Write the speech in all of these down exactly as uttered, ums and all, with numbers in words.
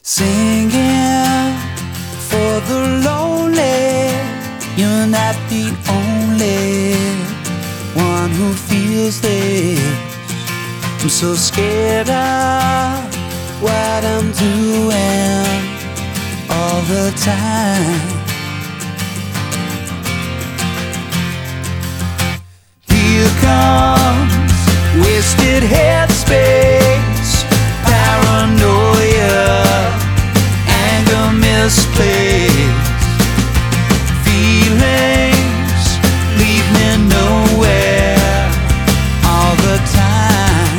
Singing for the lonely. You're not the only one who feels this. I'm so scared of what I'm doing all the time. Here comes wasted headspace, paranoia, anger misplaced. Feelings leave me nowhere all the time.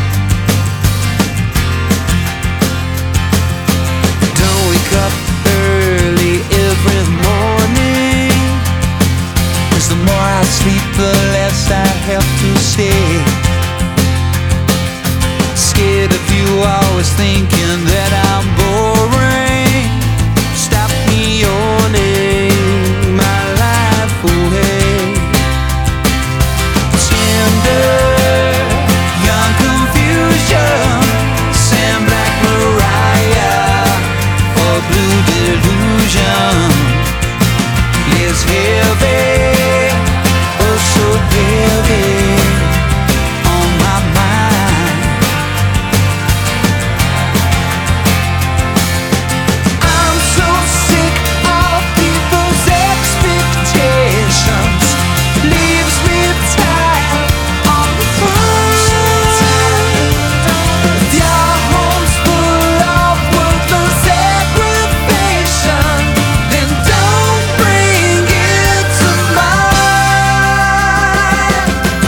Don't wake up early every morning, 'cause the more I sleep the less I have to say. Scared of you, always thinking that I'm boring. Stop me owning my life away. Tender, young confusion, Sam Black Mariah, or blue delusion. It's heavy, oh so heavy on my mind. I'm so sick of people's expectations. Leaves me tired on the phone. If your home's full of worthless aggravation, then don't bring it to mine.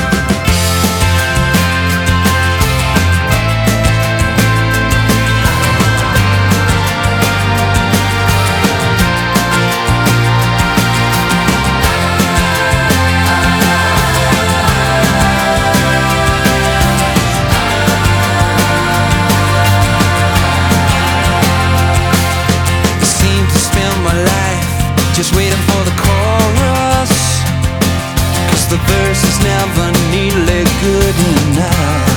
I seem to spend my life just waiting for the chorus, 'cause the verse is never nearly good enough.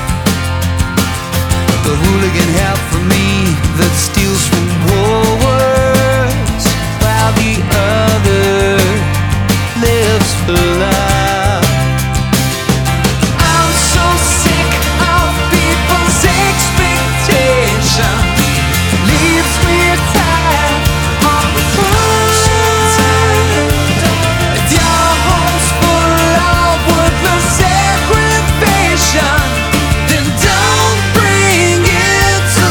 The hooligan half of me that steals from Woolworths, while the other lives for love. I'm so sick of people's expectations. Leaves me tired on the phone. If your home's full of worthless aggravation, then don't bring it to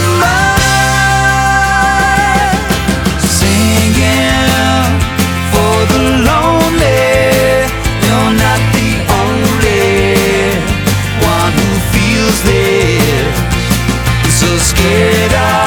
mine. Singing for the lonely. You're not the only one who feels this. So scared of